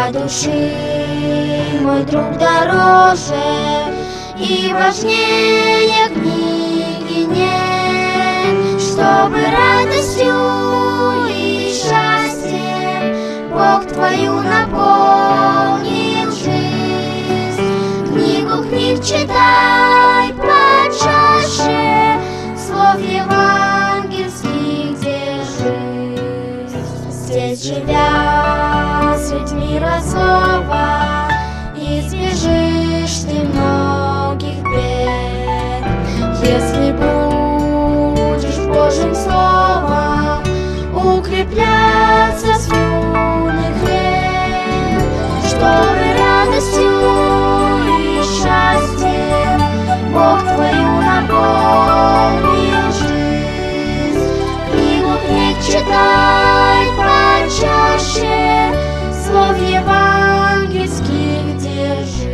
Для души мой друг дороже и важнее книги нет, чтобы радостью и счастьем Бог твою наполнил жизнь. Книгу книг читай почаще, слов евангельских держись. Здесь живя средь мира злого, избежишь ты многих бед, если будешь Божьим словом укрепляться с юных лет, чтобы радостью и счастьем Бог твою наполнил жизнь. Книгу книг читай почаще, слов евангельских держись.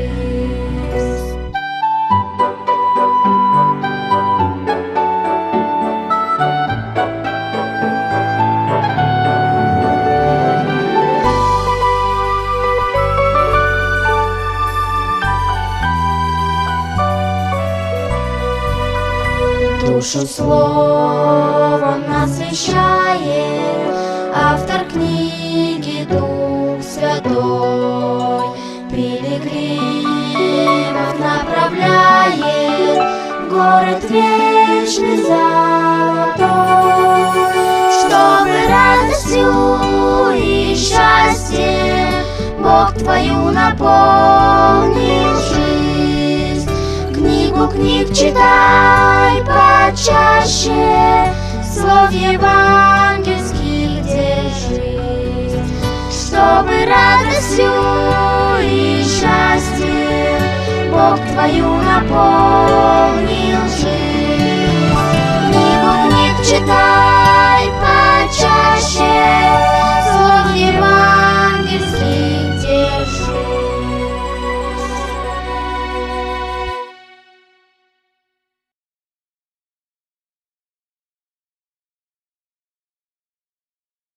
Душу словом насыщает автор книги Дух Святой, пилигримов направляет в город вечный золотой, чтобы радостью и счастьем Бог твою наполнил жизнь. Книгу книг читай почаще, слов евангельских держись, чтобы радостью и счастьем Бог твою наполнил жизнь. Книгу книг читай почаще,